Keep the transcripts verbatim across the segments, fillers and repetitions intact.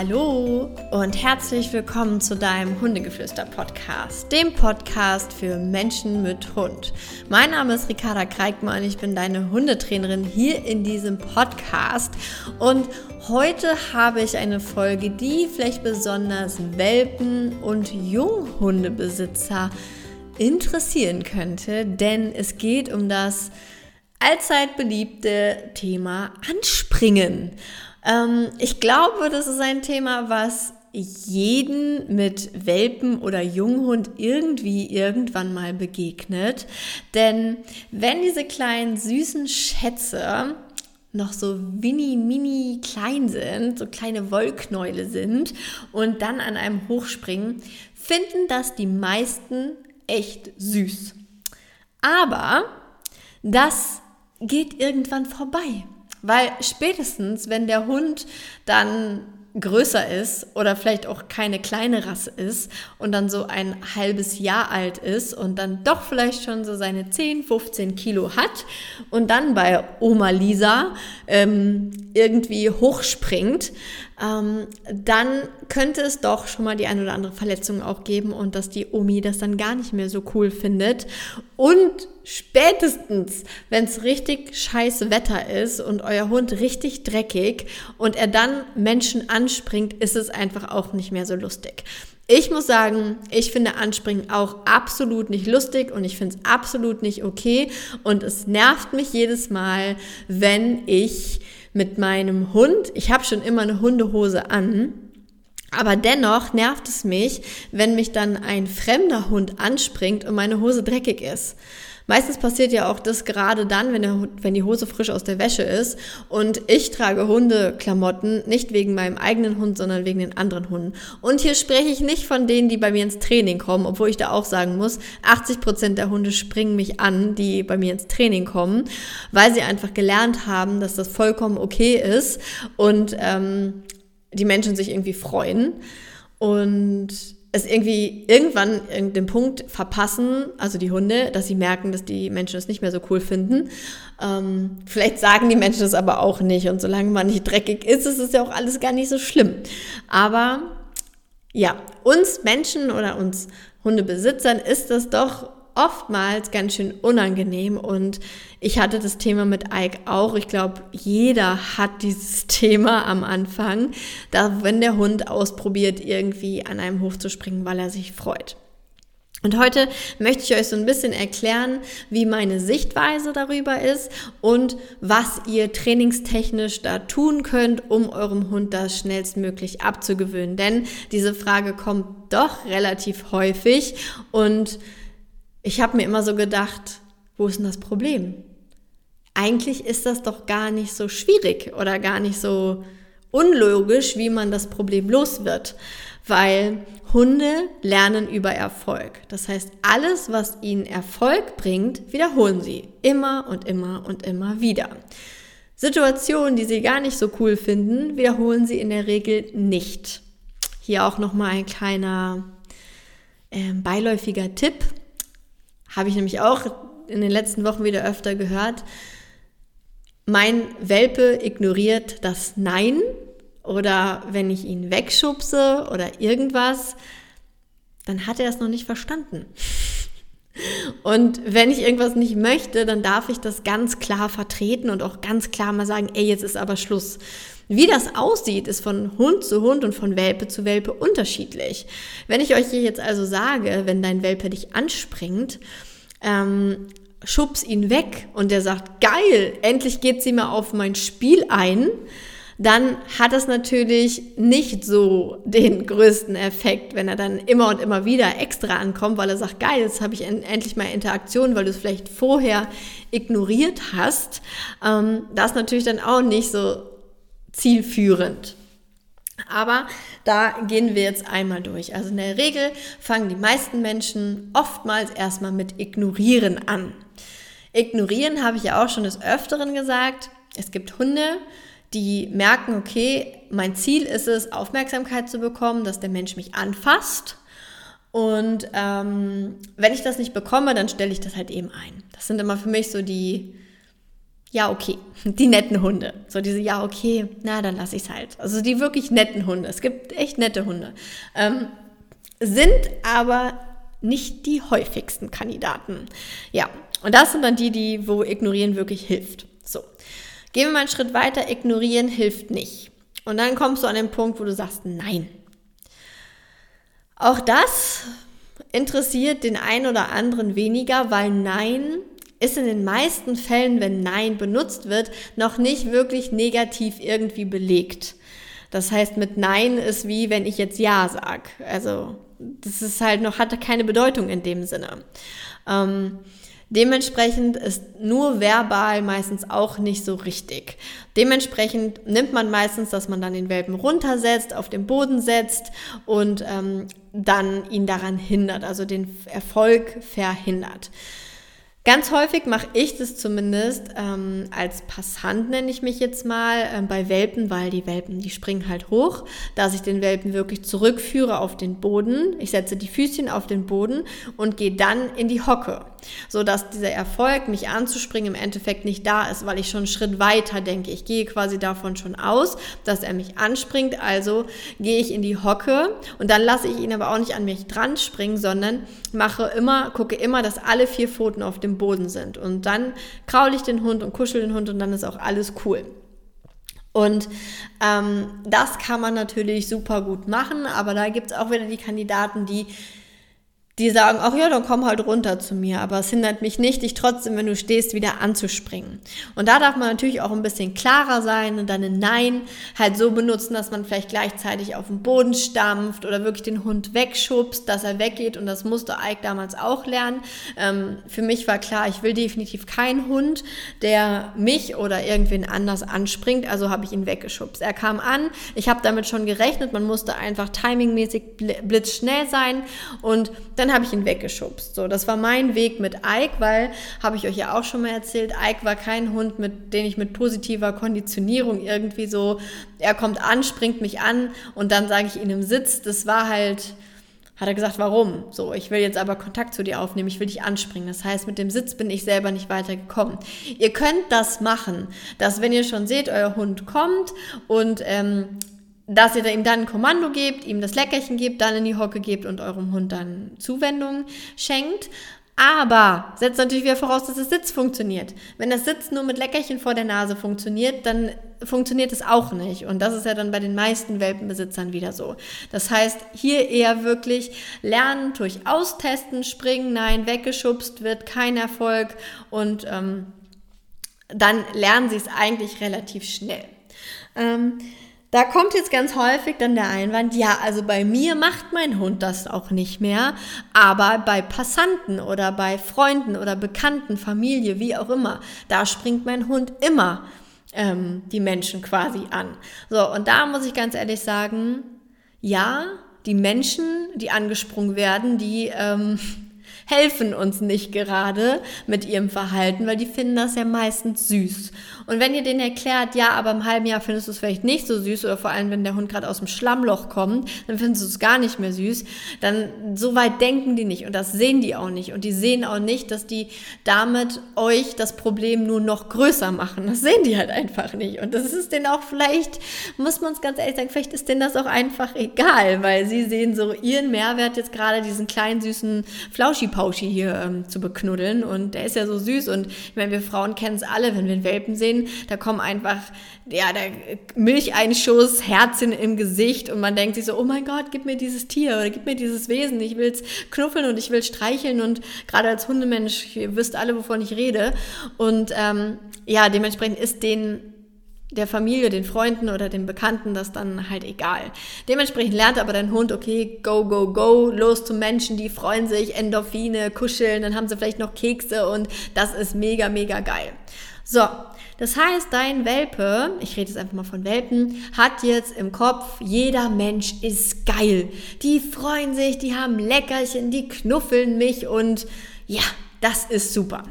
Hallo und herzlich willkommen zu deinem Hundegeflüster-Podcast, dem Podcast für Menschen mit Hund. Mein Name ist Ricarda Kreikmann, ich bin deine Hundetrainerin hier in diesem Podcast und heute habe ich eine Folge, die vielleicht besonders Welpen- und Junghundebesitzer interessieren könnte, denn es geht um das allzeit beliebte Thema Anspringen. Ähm, ich glaube, das ist ein Thema, was jeden mit Welpen oder Junghund irgendwie irgendwann mal begegnet. Denn wenn diese kleinen süßen Schätze noch so mini, mini klein sind, so kleine Wollknäule sind und dann an einem hochspringen, finden das die meisten echt süß. Aber das geht irgendwann vorbei. Weil spätestens, wenn der Hund dann größer ist oder vielleicht auch keine kleine Rasse ist und dann so ein halbes Jahr alt ist und dann doch vielleicht schon so seine zehn, fünfzehn Kilo hat und dann bei Oma Lisa ähm, irgendwie hochspringt, ähm, dann könnte es doch schon mal die ein oder andere Verletzung auch geben und dass die Omi das dann gar nicht mehr so cool findet. Und spätestens, wenn es richtig scheiß Wetter ist und euer Hund richtig dreckig und er dann Menschen anspringt, ist es einfach auch nicht mehr so lustig. Ich muss sagen, ich finde Anspringen auch absolut nicht lustig und ich finde es absolut nicht okay und es nervt mich jedes Mal, wenn ich mit meinem Hund, ich habe schon immer eine Hundehose an, aber dennoch nervt es mich, wenn mich dann ein fremder Hund anspringt und meine Hose dreckig ist. Meistens passiert ja auch das gerade dann, wenn, der, wenn die Hose frisch aus der Wäsche ist und ich trage Hundeklamotten, nicht wegen meinem eigenen Hund, sondern wegen den anderen Hunden. Und hier spreche ich nicht von denen, die bei mir ins Training kommen, obwohl ich da auch sagen muss, achtzig Prozent der Hunde springen mich an, die bei mir ins Training kommen, weil sie einfach gelernt haben, dass das vollkommen okay ist und ähm, die Menschen sich irgendwie freuen und es irgendwie irgendwann den Punkt verpassen, also die Hunde, dass sie merken, dass die Menschen es nicht mehr so cool finden. Ähm, vielleicht sagen die Menschen es aber auch nicht und solange man nicht dreckig ist, ist es ja auch alles gar nicht so schlimm. Aber ja, uns Menschen oder uns Hundebesitzern ist das doch oftmals ganz schön unangenehm und ich hatte das Thema mit Ike auch. Ich glaube, jeder hat dieses Thema am Anfang, da wenn der Hund ausprobiert, irgendwie an einem hochzuspringen, weil er sich freut. Und heute möchte ich euch so ein bisschen erklären, wie meine Sichtweise darüber ist und was ihr trainingstechnisch da tun könnt, um eurem Hund das schnellstmöglich abzugewöhnen. Denn diese Frage kommt doch relativ häufig und ich habe mir immer so gedacht, wo ist denn das Problem? Eigentlich ist das doch gar nicht so schwierig oder gar nicht so unlogisch, wie man das Problem los wird. Weil Hunde lernen über Erfolg. Das heißt, alles, was ihnen Erfolg bringt, wiederholen sie. Immer und immer und immer wieder. Situationen, die sie gar nicht so cool finden, wiederholen sie in der Regel nicht. Hier auch nochmal ein kleiner äh, beiläufiger Tipp. Habe ich nämlich auch in den letzten Wochen wieder öfter gehört. Mein Welpe ignoriert das Nein oder wenn ich ihn wegschubse oder irgendwas, dann hat er es noch nicht verstanden. Und wenn ich irgendwas nicht möchte, dann darf ich das ganz klar vertreten und auch ganz klar mal sagen, ey, jetzt ist aber Schluss. Wie das aussieht, ist von Hund zu Hund und von Welpe zu Welpe unterschiedlich. Wenn ich euch hier jetzt also sage, wenn dein Welpe dich anspringt, ähm, schubs ihn weg und der sagt, geil, endlich geht sie mal auf mein Spiel ein, dann hat es natürlich nicht so den größten Effekt, wenn er dann immer und immer wieder extra ankommt, weil er sagt, geil, jetzt habe ich en- endlich mal Interaktion, weil du es vielleicht vorher ignoriert hast. Ähm, das ist natürlich dann auch nicht so zielführend. Aber da gehen wir jetzt einmal durch. Also in der Regel fangen die meisten Menschen oftmals erstmal mit Ignorieren an. Ignorieren habe ich ja auch schon des Öfteren gesagt. Es gibt Hunde, die merken, okay, mein Ziel ist es, Aufmerksamkeit zu bekommen, dass der Mensch mich anfasst. Und ähm, wenn ich das nicht bekomme, dann stelle ich das halt eben ein. Das sind immer für mich so die ja, okay, die netten Hunde. So diese, ja, okay, na, dann lasse ich es halt. Also die wirklich netten Hunde. Es gibt echt nette Hunde. Ähm, sind aber nicht die häufigsten Kandidaten. Ja, und das sind dann die, die, wo Ignorieren wirklich hilft. So, gehen wir mal einen Schritt weiter. Ignorieren hilft nicht. Und dann kommst du an den Punkt, wo du sagst, nein. Auch das interessiert den einen oder anderen weniger, weil Nein ist in den meisten Fällen, wenn Nein benutzt wird, noch nicht wirklich negativ irgendwie belegt. Das heißt, mit Nein ist wie, wenn ich jetzt Ja sage. Also das ist halt noch, hat keine Bedeutung in dem Sinne. Ähm, dementsprechend ist nur verbal meistens auch nicht so richtig. Dementsprechend nimmt man meistens, dass man dann den Welpen runtersetzt, auf den Boden setzt und ähm, dann ihn daran hindert, also den Erfolg verhindert. Ganz häufig mache ich das zumindest ähm, als Passant, nenne ich mich jetzt mal, äh, bei Welpen, weil die Welpen, die springen halt hoch, dass ich den Welpen wirklich zurückführe auf den Boden. Ich setze die Füßchen auf den Boden und gehe dann in die Hocke, sodass dieser Erfolg, mich anzuspringen, im Endeffekt nicht da ist, weil ich schon einen Schritt weiter denke. Ich gehe quasi davon schon aus, dass er mich anspringt, also gehe ich in die Hocke und dann lasse ich ihn aber auch nicht an mich dran springen, sondern mache immer, gucke immer, dass alle vier Pfoten auf dem Boden sind und dann kraule ich den Hund und kuschel den Hund und dann ist auch alles cool. Und ähm, das kann man natürlich super gut machen, aber da gibt es auch wieder die Kandidaten, die die sagen, ach ja, dann komm halt runter zu mir, aber es hindert mich nicht, dich trotzdem, wenn du stehst, wieder anzuspringen. Und da darf man natürlich auch ein bisschen klarer sein und dann ein Nein halt so benutzen, dass man vielleicht gleichzeitig auf den Boden stampft oder wirklich den Hund wegschubst, dass er weggeht, und das musste Ike damals auch lernen. Ähm, für mich war klar, ich will definitiv keinen Hund, der mich oder irgendwen anders anspringt, also habe ich ihn weggeschubst. Er kam an, ich habe damit schon gerechnet, man musste einfach timingmäßig blitzschnell sein und dann habe ich ihn weggeschubst. So, das war mein Weg mit Ike, weil, habe ich euch ja auch schon mal erzählt, Ike war kein Hund, mit den ich mit positiver Konditionierung irgendwie so, er kommt an, springt mich an und dann sage ich ihn im Sitz. Das war halt, hat er gesagt, warum? So, ich will jetzt aber Kontakt zu dir aufnehmen, ich will dich anspringen. Das heißt, mit dem Sitz bin ich selber nicht weitergekommen. Ihr könnt das machen, dass wenn ihr schon seht, euer Hund kommt und ähm, dass ihr ihm dann ein Kommando gebt, ihm das Leckerchen gebt, dann in die Hocke gebt und eurem Hund dann Zuwendung schenkt. Aber setzt natürlich wieder voraus, dass das Sitz funktioniert. Wenn das Sitz nur mit Leckerchen vor der Nase funktioniert, dann funktioniert es auch nicht. Und das ist ja dann bei den meisten Welpenbesitzern wieder so. Das heißt, hier eher wirklich lernen, durch Austesten, springen, nein, weggeschubst wird, kein Erfolg. Und ähm, dann lernen sie es eigentlich relativ schnell. Ähm, Da kommt jetzt ganz häufig dann der Einwand, ja, also bei mir macht mein Hund das auch nicht mehr, aber bei Passanten oder bei Freunden oder Bekannten, Familie, wie auch immer, da springt mein Hund immer ähm, die Menschen quasi an. So, und da muss ich ganz ehrlich sagen, ja, die Menschen, die angesprungen werden, die ähm, helfen uns nicht gerade mit ihrem Verhalten, weil die finden das ja meistens süß. Und wenn ihr denen erklärt, ja, aber im halben Jahr findest du es vielleicht nicht so süß oder vor allem, wenn der Hund gerade aus dem Schlammloch kommt, dann findest du es gar nicht mehr süß, dann so weit denken die nicht und das sehen die auch nicht. Und die sehen auch nicht, dass die damit euch das Problem nur noch größer machen. Das sehen die halt einfach nicht. Und das ist denen auch vielleicht, muss man es ganz ehrlich sagen, vielleicht ist denen das auch einfach egal, weil sie sehen so ihren Mehrwert jetzt gerade, diesen kleinen süßen Flauschi-Pauschi hier ähm, zu beknuddeln, und der ist ja so süß. Und ich meine, wir Frauen kennen es alle, wenn wir einen Welpen sehen, da kommen einfach, ja, der Milcheinschuss, Herzchen im Gesicht und man denkt sich so, oh mein Gott, gib mir dieses Tier oder gib mir dieses Wesen, ich will es knuffeln und ich will streicheln, und gerade als Hundemensch, ihr wisst alle, wovon ich rede, und ähm, ja, dementsprechend ist den der Familie, den Freunden oder den Bekannten das dann halt egal. Dementsprechend lernt aber dein Hund, okay, go, go, go, los zu Menschen, die freuen sich, Endorphine, kuscheln, dann haben sie vielleicht noch Kekse und das ist mega, mega geil. So, das heißt, dein Welpe, ich rede jetzt einfach mal von Welpen, hat jetzt im Kopf, jeder Mensch ist geil. Die freuen sich, die haben Leckerchen, die knuffeln mich und ja, das ist super.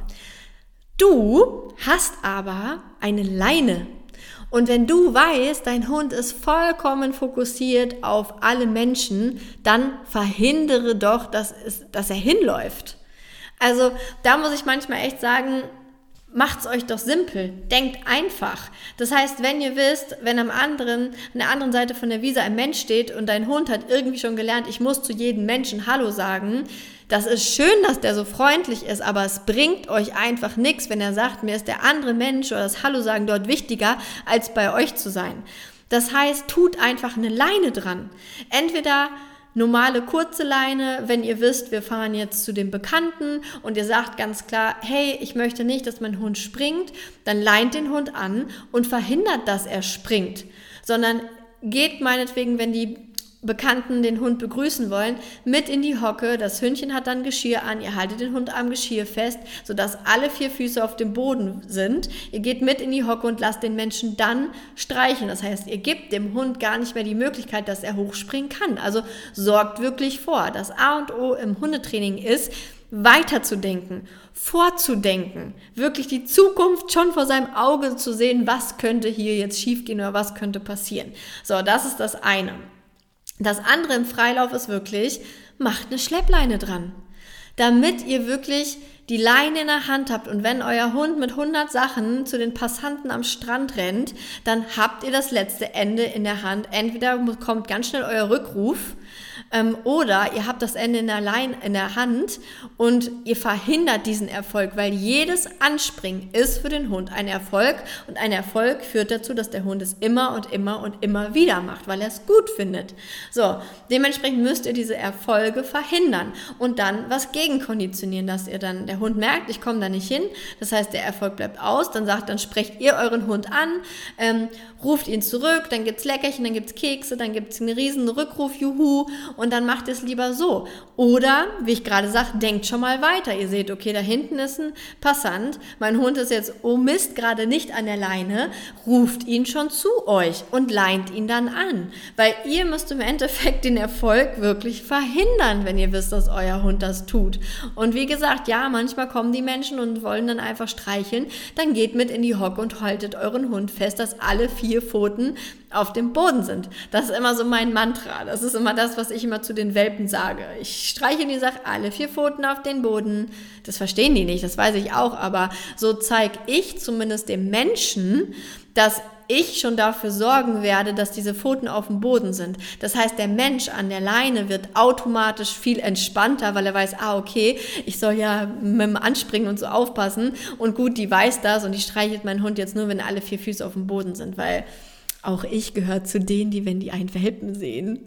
Du hast aber eine Leine. Und wenn du weißt, dein Hund ist vollkommen fokussiert auf alle Menschen, dann verhindere doch, dass, es, dass er hinläuft. Also da muss ich manchmal echt sagen, Macht's euch doch simpel. Denkt einfach. Das heißt, wenn ihr wisst, wenn am anderen, an der anderen Seite von der Wiese ein Mensch steht und dein Hund hat irgendwie schon gelernt, ich muss zu jedem Menschen Hallo sagen, das ist schön, dass der so freundlich ist, aber es bringt euch einfach nichts, wenn er sagt, mir ist der andere Mensch oder das Hallo sagen dort wichtiger, als bei euch zu sein. Das heißt, tut einfach eine Leine dran. Entweder normale kurze Leine, wenn ihr wisst, wir fahren jetzt zu dem Bekannten und ihr sagt ganz klar, hey, ich möchte nicht, dass mein Hund springt, dann leint den Hund an und verhindert, dass er springt, sondern geht meinetwegen, wenn die Bekannten den Hund begrüßen wollen, mit in die Hocke, das Hündchen hat dann Geschirr an, ihr haltet den Hund am Geschirr fest, sodass alle vier Füße auf dem Boden sind, ihr geht mit in die Hocke und lasst den Menschen dann streicheln, das heißt, ihr gebt dem Hund gar nicht mehr die Möglichkeit, dass er hochspringen kann, also sorgt wirklich vor. Das A und O im Hundetraining ist, weiterzudenken, vorzudenken, wirklich die Zukunft schon vor seinem Auge zu sehen, was könnte hier jetzt schiefgehen oder was könnte passieren. So, das ist das eine. Das andere im Freilauf ist wirklich, macht eine Schleppleine dran, damit ihr wirklich die Leine in der Hand habt und wenn euer Hund mit hundert Sachen zu den Passanten am Strand rennt, dann habt ihr das letzte Ende in der Hand. Entweder kommt ganz schnell euer Rückruf ähm, oder ihr habt das Ende in der Leine in der Hand und ihr verhindert diesen Erfolg, weil jedes Anspringen ist für den Hund ein Erfolg und ein Erfolg führt dazu, dass der Hund es immer und immer und immer wieder macht, weil er es gut findet. So, dementsprechend müsst ihr diese Erfolge verhindern und dann was gegenkonditionieren, dass ihr dann, der Hund merkt, ich komme da nicht hin, das heißt, der Erfolg bleibt aus, dann sagt, dann sprecht ihr euren Hund an, ähm, ruft ihn zurück, dann gibt's Leckerchen, dann gibt's Kekse, dann gibt's einen riesen Rückruf, juhu, und dann macht ihr es lieber so. Oder, wie ich gerade sage, denkt schon mal weiter. Ihr seht, okay, da hinten ist ein Passant, mein Hund ist jetzt, oh Mist, gerade nicht an der Leine, ruft ihn schon zu euch und leint ihn dann an. Weil ihr müsst im Endeffekt den Erfolg wirklich verhindern, wenn ihr wisst, dass euer Hund das tut. Und wie gesagt, ja, manchmal kommen die Menschen und wollen dann einfach streicheln, dann geht mit in die Hocke und haltet euren Hund fest, dass alle vier Pfoten auf dem Boden sind. Das ist immer so mein Mantra. Das ist immer das, was ich immer zu den Welpen sage. Ich streiche die Sache, alle vier Pfoten auf den Boden. Das verstehen die nicht, das weiß ich auch, aber so zeige ich zumindest dem Menschen, dass ich schon dafür sorgen werde, dass diese Pfoten auf dem Boden sind. Das heißt, der Mensch an der Leine wird automatisch viel entspannter, weil er weiß, ah, okay, ich soll ja mit dem Anspringen und so aufpassen und gut, die weiß das und die streichelt meinen Hund jetzt nur, wenn alle vier Füße auf dem Boden sind, weil auch ich gehöre zu denen, die, wenn die einen Welpen sehen,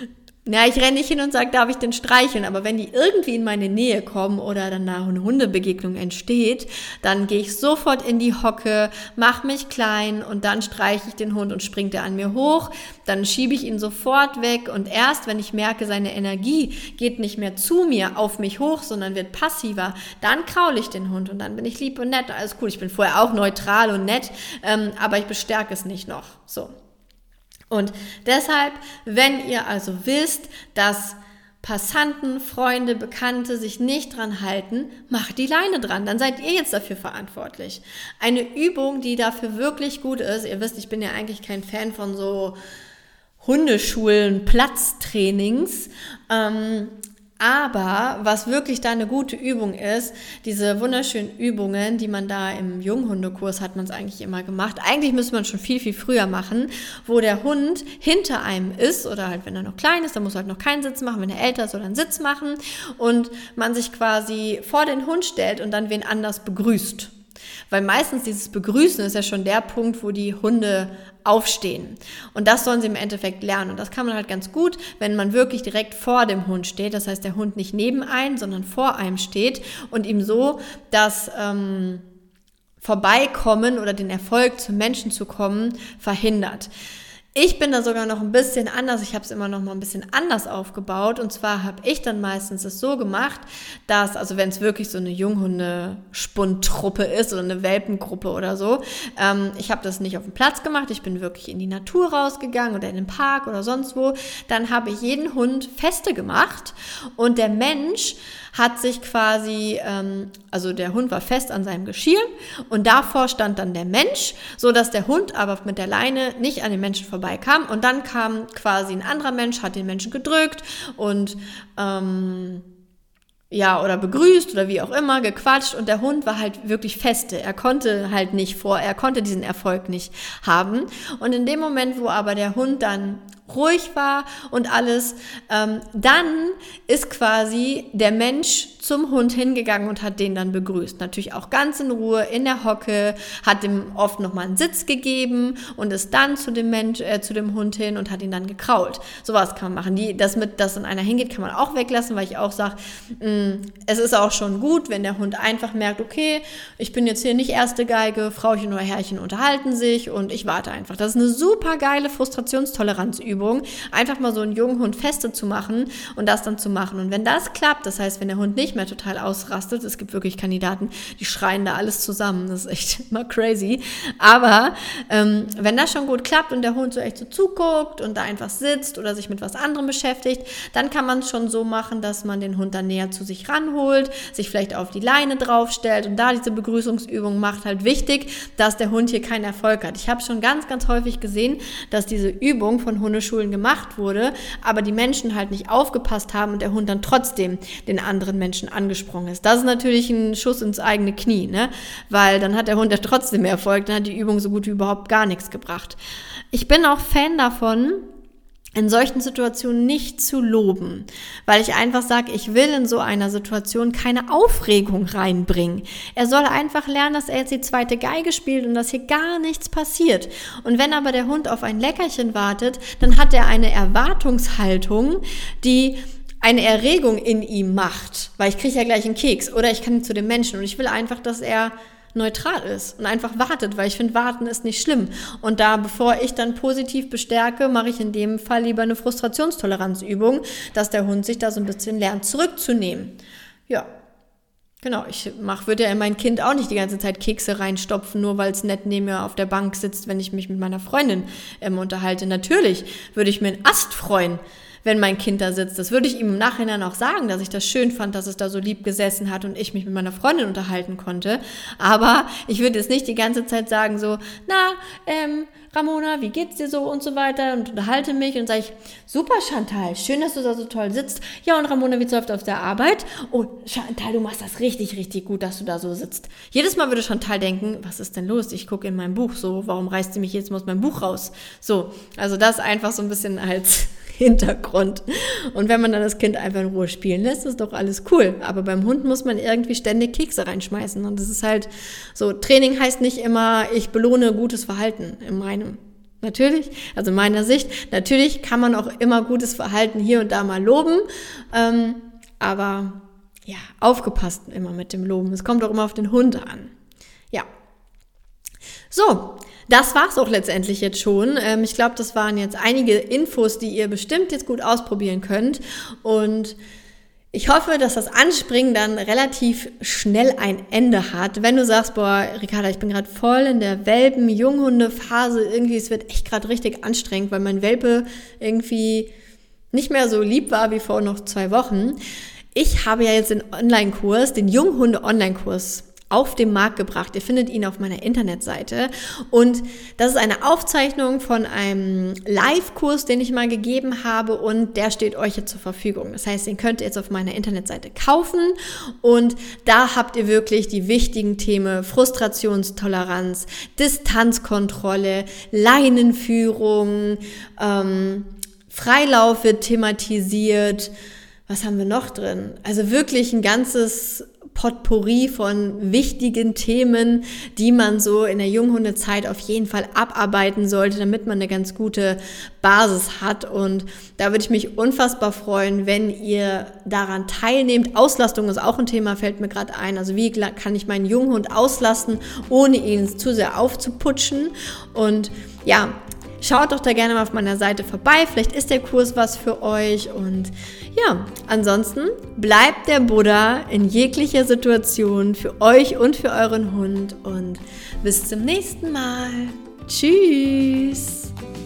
na, ich renne nicht hin und sage, darf ich den streicheln, aber wenn die irgendwie in meine Nähe kommen oder dann da eine Hundebegegnung entsteht, dann gehe ich sofort in die Hocke, mache mich klein und dann streiche ich den Hund und springt er an mir hoch, dann schiebe ich ihn sofort weg und erst, wenn ich merke, seine Energie geht nicht mehr zu mir, auf mich hoch, sondern wird passiver, dann kraule ich den Hund und dann bin ich lieb und nett, alles cool, ich bin vorher auch neutral und nett, ähm, aber ich bestärke es nicht noch, so. Und deshalb, wenn ihr also wisst, dass Passanten, Freunde, Bekannte sich nicht dran halten, macht die Leine dran, dann seid ihr jetzt dafür verantwortlich. Eine Übung, die dafür wirklich gut ist, ihr wisst, ich bin ja eigentlich kein Fan von so Hundeschulen, Platztrainings, ähm, aber was wirklich da eine gute Übung ist, diese wunderschönen Übungen, die man da im Junghundekurs hat man es eigentlich immer gemacht. Eigentlich müsste man schon viel, viel früher machen, wo der Hund hinter einem ist oder halt, wenn er noch klein ist, dann muss er halt noch keinen Sitz machen. Wenn er älter ist, soll er einen Sitz machen und man sich quasi vor den Hund stellt und dann wen anders begrüßt. Weil meistens dieses Begrüßen ist ja schon der Punkt, wo die Hunde aufstehen. Und das sollen sie im Endeffekt lernen. Und das kann man halt ganz gut, wenn man wirklich direkt vor dem Hund steht. Das heißt, der Hund nicht neben einem, sondern vor einem steht und ihm so das ähm, Vorbeikommen oder den Erfolg zum Menschen zu kommen verhindert. Ich bin da sogar noch ein bisschen anders, ich habe es immer noch mal ein bisschen anders aufgebaut und zwar habe ich dann meistens es so gemacht, dass, also wenn es wirklich so eine Junghunde-Spundtruppe ist oder eine Welpengruppe oder so, ähm, ich habe das nicht auf dem Platz gemacht, ich bin wirklich in die Natur rausgegangen oder in den Park oder sonst wo, dann habe ich jeden Hund feste gemacht und der Mensch hat sich quasi, ähm, also der Hund war fest an seinem Geschirr und davor stand dann der Mensch, so dass der Hund aber mit der Leine nicht an den Menschen vorbeikam und dann kam quasi ein anderer Mensch, hat den Menschen gedrückt und ähm, ja, oder begrüßt oder wie auch immer, gequatscht und der Hund war halt wirklich feste. Er konnte halt nicht vor, er konnte diesen Erfolg nicht haben. Und in dem Moment, wo aber der Hund dann ruhig war und alles, ähm, dann ist quasi der Mensch zum Hund hingegangen und hat den dann begrüßt. Natürlich auch ganz in Ruhe, in der Hocke, hat ihm oft nochmal einen Sitz gegeben und ist dann zu dem Mensch, äh, zu dem Hund hin und hat ihn dann gekrault. Sowas kann man machen. Die, das mit, dass dann einer hingeht, kann man auch weglassen, weil ich auch sage, es ist auch schon gut, wenn der Hund einfach merkt, okay, ich bin jetzt hier nicht erste Geige, Frauchen oder Herrchen unterhalten sich und ich warte einfach. Das ist eine super geile Frustrationstoleranzübung. Einfach mal so einen jungen Hund feste zu machen und das dann zu machen. Und wenn das klappt, das heißt, wenn der Hund nicht mehr total ausrastet, es gibt wirklich Kandidaten, die schreien da alles zusammen, das ist echt immer crazy, aber ähm, wenn das schon gut klappt und der Hund so echt so zuguckt und da einfach sitzt oder sich mit was anderem beschäftigt, dann kann man es schon so machen, dass man den Hund dann näher zu sich ranholt, sich vielleicht auf die Leine draufstellt und da diese Begrüßungsübung macht. Halt wichtig, dass der Hund hier keinen Erfolg hat. Ich habe schon ganz, ganz häufig gesehen, dass diese Übung von Hundeschulen gemacht wurde, aber die Menschen halt nicht aufgepasst haben und der Hund dann trotzdem den anderen Menschen angesprungen ist. Das ist natürlich ein Schuss ins eigene Knie, ne? Weil dann hat der Hund ja trotzdem mehr Erfolg, dann hat die Übung so gut wie überhaupt gar nichts gebracht. Ich bin auch Fan davon, in solchen Situationen nicht zu loben, weil ich einfach sage, ich will in so einer Situation keine Aufregung reinbringen. Er soll einfach lernen, dass er jetzt die zweite Geige spielt und dass hier gar nichts passiert. Und wenn aber der Hund auf ein Leckerchen wartet, dann hat er eine Erwartungshaltung, die eine Erregung in ihm macht, weil ich kriege ja gleich einen Keks oder ich kann zu dem Menschen und ich will einfach, dass er neutral ist und einfach wartet, weil ich finde, warten ist nicht schlimm. Und da, bevor ich dann positiv bestärke, mache ich in dem Fall lieber eine Frustrationstoleranzübung, dass der Hund sich da so ein bisschen lernt, zurückzunehmen. Ja, genau. Ich mach, würde ja in mein Kind auch nicht die ganze Zeit Kekse reinstopfen, nur weil es nett neben mir auf der Bank sitzt, wenn ich mich mit meiner Freundin ähm, unterhalte. Natürlich würde ich mir einen Ast freuen, wenn mein Kind da sitzt. Das würde ich ihm im Nachhinein auch sagen, dass ich das schön fand, dass es da so lieb gesessen hat und ich mich mit meiner Freundin unterhalten konnte. Aber ich würde jetzt nicht die ganze Zeit sagen so, na, ähm, Ramona, wie geht's dir so und so weiter und unterhalte mich und sage ich, super Chantal, schön, dass du da so toll sitzt. Ja, und Ramona, wie läuft auf der Arbeit? Oh, Chantal, du machst das richtig, richtig gut, dass du da so sitzt. Jedes Mal würde Chantal denken, was ist denn los? Ich gucke in mein Buch so, warum reißt sie mich jetzt mal aus meinem Buch raus? So, also das einfach so ein bisschen als Hintergrund. Und wenn man dann das Kind einfach in Ruhe spielen lässt, ist doch alles cool. Aber beim Hund muss man irgendwie ständig Kekse reinschmeißen. Und das ist halt so, Training heißt nicht immer, ich belohne gutes Verhalten in meinem. Natürlich, also in meiner Sicht, natürlich kann man auch immer gutes Verhalten hier und da mal loben. Ähm, aber ja, aufgepasst immer mit dem Loben. Es kommt auch immer auf den Hund an. Ja. So, das war's auch letztendlich jetzt schon. Ähm, ich glaube, das waren jetzt einige Infos, die ihr bestimmt jetzt gut ausprobieren könnt. Und ich hoffe, dass das Anspringen dann relativ schnell ein Ende hat. Wenn du sagst, boah, Ricarda, ich bin gerade voll in der Welpen-Junghunde-Phase, irgendwie, es wird echt gerade richtig anstrengend, weil mein Welpe irgendwie nicht mehr so lieb war wie vor noch zwei Wochen. Ich habe ja jetzt den Online-Kurs, den Junghunde-Online-Kurs auf den Markt gebracht. Ihr findet ihn auf meiner Internetseite und das ist eine Aufzeichnung von einem Live-Kurs, den ich mal gegeben habe und der steht euch jetzt zur Verfügung. Das heißt, den könnt ihr jetzt auf meiner Internetseite kaufen und da habt ihr wirklich die wichtigen Themen Frustrationstoleranz, Distanzkontrolle, Leinenführung, ähm, Freilauf wird thematisiert. Was haben wir noch drin? Also wirklich ein ganzes Potpourri von wichtigen Themen, die man so in der Junghundezeit auf jeden Fall abarbeiten sollte, damit man eine ganz gute Basis hat. Und da würde ich mich unfassbar freuen, wenn ihr daran teilnehmt. Auslastung ist auch ein Thema, fällt mir gerade ein. Also wie kann ich meinen Junghund auslasten, ohne ihn zu sehr aufzuputschen? Und ja, schaut doch da gerne mal auf meiner Seite vorbei, vielleicht ist der Kurs was für euch und ja, ansonsten bleibt der Buddha in jeglicher Situation für euch und für euren Hund und bis zum nächsten Mal. Tschüss!